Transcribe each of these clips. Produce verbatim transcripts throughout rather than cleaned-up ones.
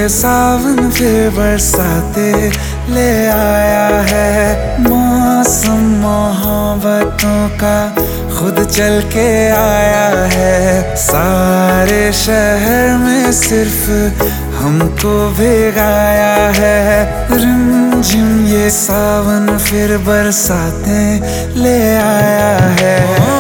सावन फिर बरसाते ले आया है। मौसम मोहब्बतों का खुद चल के आया है। सारे शहर में सिर्फ हमको भिगाया है। रिमझिम ये सावन फिर बरसाते ले आया है।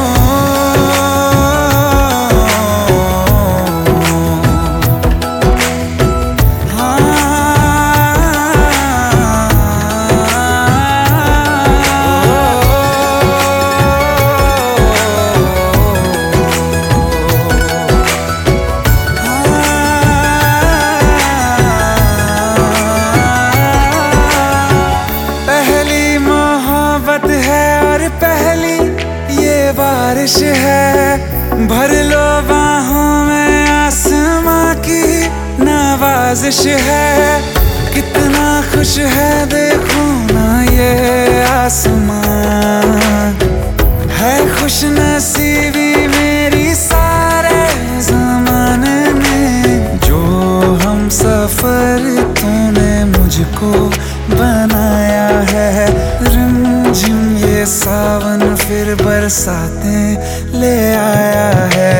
बारिश है भर लो बाहों में, आसमां की नवाजिश है। कितना खुश है देखो ना ये आसमां, है खुश नसीबी मेरी सारे ज़माने में। जो हम सफर तूने मुझको बनाया है। रिमझिम ये सावन फिर बरसाते ले आया है।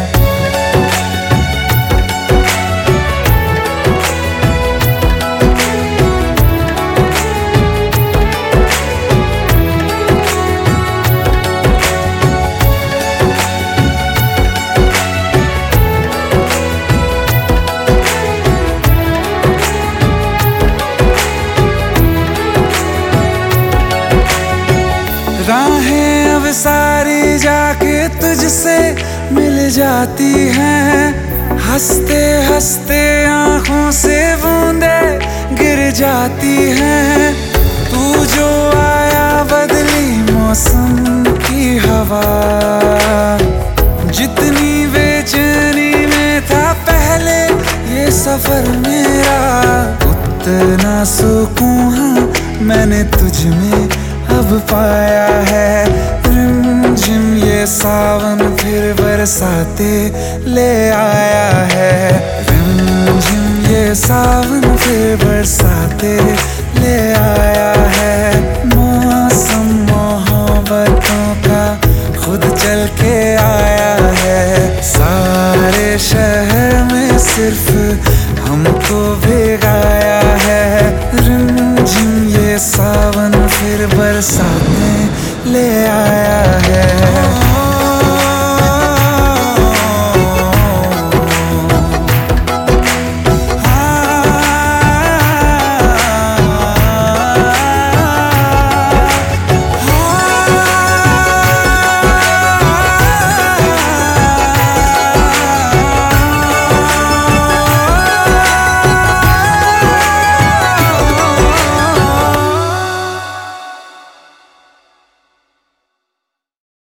राहें अब सारी जाके तुझसे मिल जाती हैं। हंसते हंसते आंखों से बूंदे गिर जाती हैं। तू जो आया बदली मौसम की हवा, जितनी बेचैनी में था पहले ये सफर मेरा, उतना सुकून हाँ मैंने तुझ में अब पाया है। रिमझिम ये सावन फिर बरसाते ले आया है। रिमझिम ये सावन फिर बरसाते ले आया है। मौसम मोहब्बतों का खुद चल के आया है। सारे शहर में सिर्फ